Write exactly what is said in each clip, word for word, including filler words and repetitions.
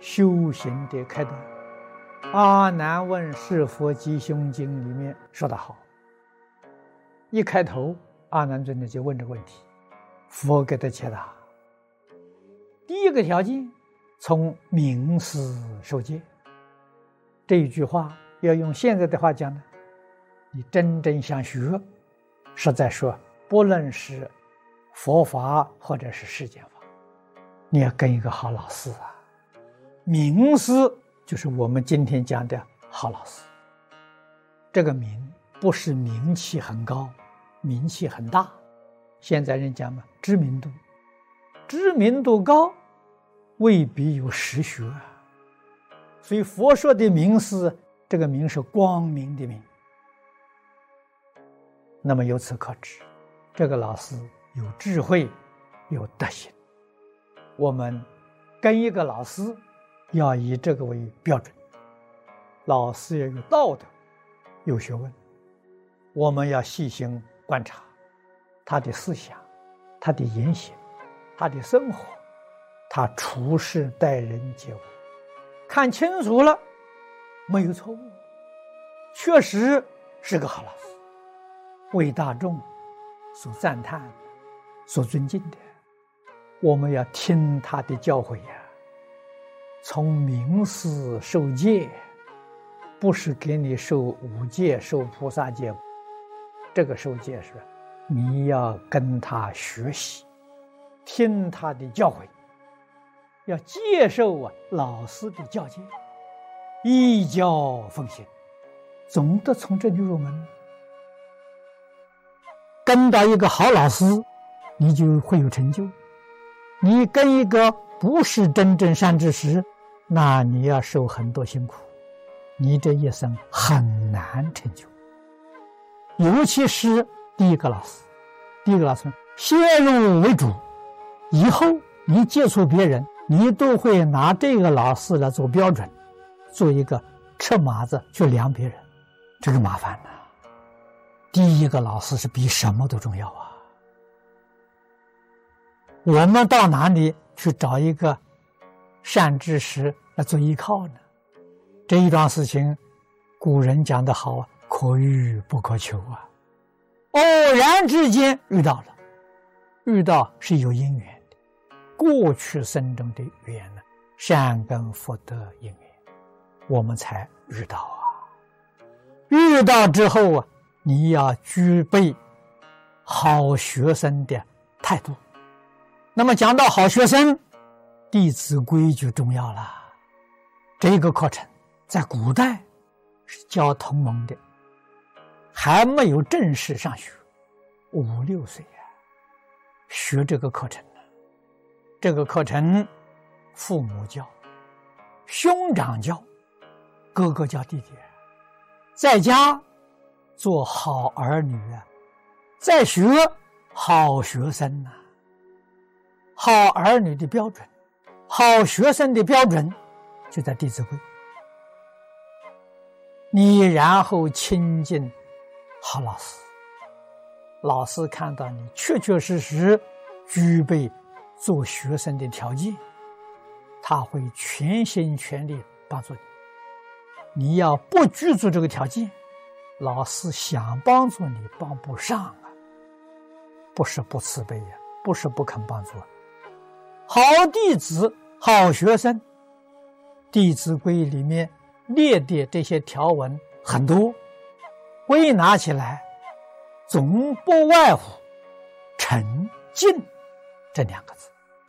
修行的开端。阿难问是佛吉凶经里面说得好，一开头阿难尊者就问这个问题，佛给他解答。第一个条件，从明思受戒。这一句话要用现在的话讲呢，你真正想学，实在说，不论是佛法或者是世间法，你要跟一个好老师啊。名师就是我们今天讲的好老师。这个名不是名气很高，名气很大，现在人讲嘛，知名度，知名度高未必有实学啊。所以佛说的名师，这个名是光明的明。那么由此可知，这个老师有智慧，有德行。我们跟一个老师要以这个为标准，老师要有道德，有学问。我们要细心观察他的思想，他的言行，他的生活，他处事待人接物，看清楚了，没有错误，确实是个好老师，为大众所赞叹，所尊敬的。我们要听他的教诲呀。从明师受戒，不是给你受五戒、受菩萨戒，这个受戒是你要跟他学习，听他的教诲，要接受啊老师的教诫，依教奉行，总得从这里入门。跟到一个好老师，你就会有成就。你跟一个不是真正善知识，那你要受很多辛苦，你这一生很难成就。尤其是第一个老师，第一个老师先入为主，以后你接触别人，你都会拿这个老师来做标准，做一个尺码子去量别人，这个麻烦了。第一个老师是比什么都重要啊！我们到哪里去找一个善知识来做依靠呢？这一桩事情，古人讲得好啊，可遇不可求啊。偶然之间遇到了，遇到是有因缘的，过去生中的缘呢，善根福德因缘，我们才遇到啊。遇到之后啊，你要具备好学生的态度。那么讲到好学生，《弟子规》就重要了。这个课程在古代是教同盟的，还没有正式上学，五六岁啊，学这个课程呢。这个课程父母教，兄长教，哥哥教弟弟，在家做好儿女啊，在学好学生啊。好儿女的标准，好学生的标准就在《弟子规》。你然后亲近好老师，老师看到你确确实实具备做学生的条件，他会全心全力帮助你。你要不具足这个条件，老师想帮助你帮不上啊，不是不慈悲呀、啊，不是不肯帮助。好弟子、好学生，《弟子规》里面列的这些条文很多，归纳起来，总不外乎沉静这两个字。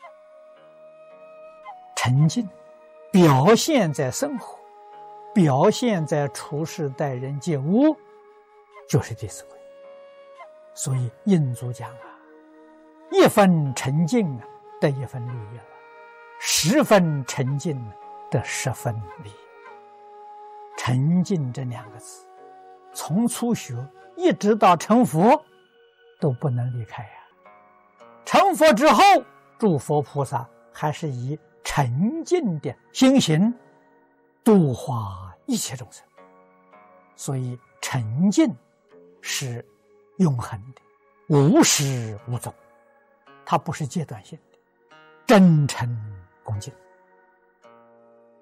沉静表现在生活，表现在处事待人接物，就是《弟子规》。所以印祖讲啊，一分沉静啊，得一分利益了，十分沉静得十分利益。沉静这两个字，从初学一直到成佛都不能离开呀、啊。成佛之后，诸佛菩萨还是以沉静的心行度化一切众生。所以沉静是永恒的，无始无终，它不是阶段性的，真诚恭敬。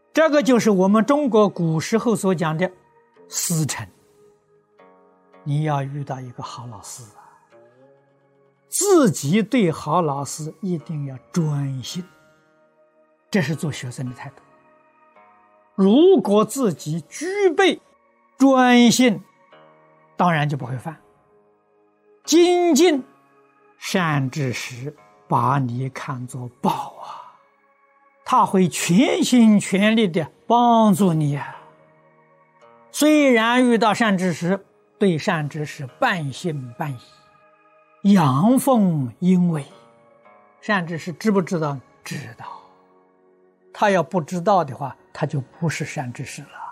这个就是我们中国古时候所讲的师承。你要遇到一个好老师啊，自己对好老师一定要专心，这是做学生的态度。如果自己具备专心，当然就不会犯。精进善知识把你看作宝啊，他会全心全力的帮助你啊。虽然遇到善知识，对善知识半信半疑，阳奉阴违。善知识知不知道？知道。他要不知道的话，他就不是善知识了。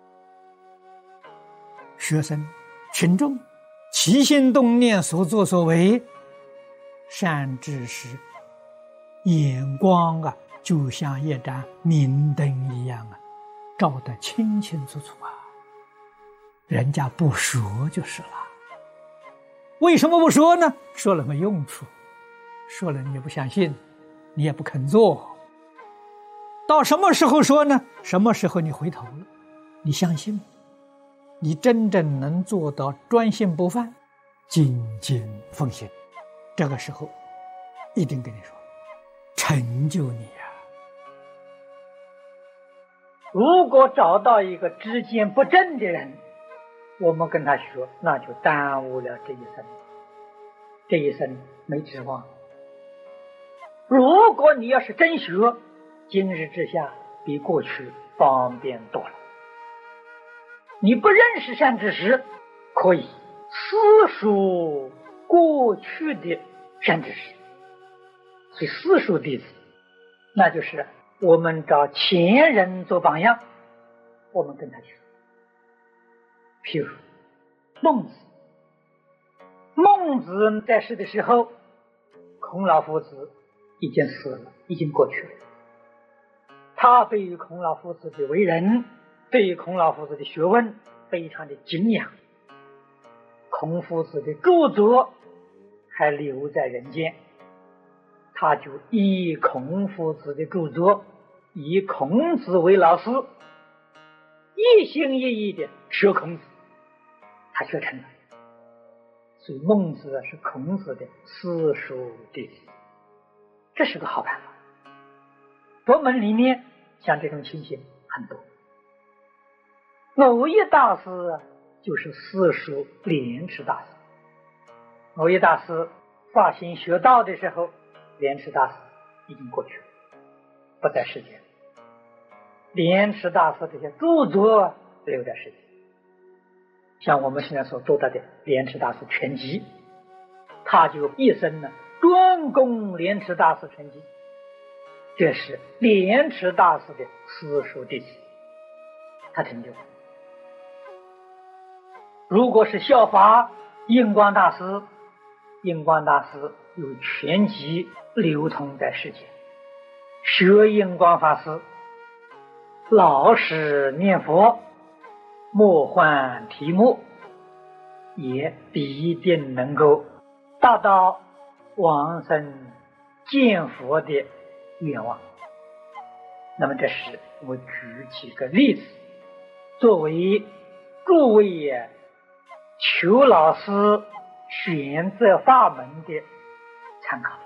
学生群众起心动念所作所为，善知识眼光啊，就像一盏明灯一样啊，照得清清楚楚啊。人家不说就是了。为什么不说呢？说了没用处，说了你也不相信，你也不肯做。到什么时候说呢？什么时候你回头了，你相信，你真正能做到专心不犯，精进奉行，这个时候一定跟你说成就你啊。如果找到一个知见不正的人，我们跟他学，那就耽误了这一生，这一生没指望。如果你要是真学，今日之下比过去方便多了。你不认识善知识，可以私塾过去的善知识，所以私塾弟子，那就是我们找前人做榜样，我们跟他学。譬如孟子，孟子在世的时候，孔老夫子已经死了，已经过去了。他对于孔老夫子的为人，对于孔老夫子的学问非常的敬仰。孔夫子的著作还留在人间，他就以孔夫子的著作，以孔子为老师，一心一意的学孔子，他学成了。所以孟子是孔子的私塾弟子，这是个好办法。佛门里面像这种情形很多。耦一大师就是私塾莲池大师。耦一大师发心学道的时候，莲池大师已经过去了，不在世间。莲池大师这些著作留在世间，像我们现在所做到的莲池大师全集，他就一生呢专攻莲池大师全集，这是莲池大师的私塾弟子，他成就。如果是效法印光大师，印光大师有全集流通在世间，学印光法师老实念佛，莫换题目，也必定能够达到往生见佛的愿望。那么这是我举几个例子，作为诸位求老师选择法门的参考。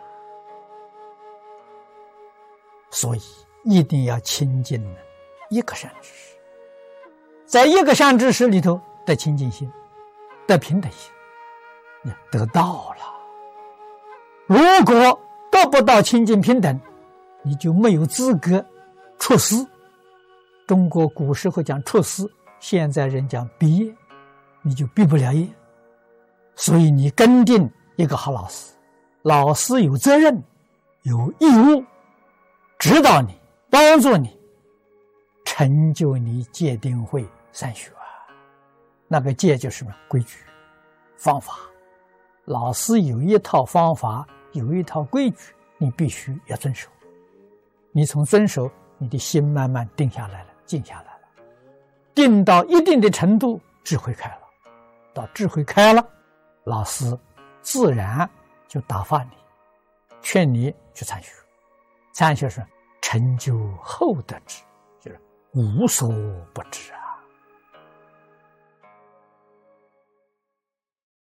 所以一定要亲近一个善知识，在一个善知识里头得清净心，得平等心，你得到了。如果得不到清净平等，你就没有资格出师。中国古时候讲出师，现在人讲毕业，你就毕不了业。所以你跟定一个好老师，老师有责任有义务指导你，帮助你，成就你戒定慧三学啊。那个戒就是什么？规矩方法。老师有一套方法，有一套规矩，你必须要遵守。你从遵守，你的心慢慢定下来了，静下来了，定到一定的程度，智慧开了。到智慧开了，老师自然就打发你，劝你去参学。参学是成就后得智，就是无所不知。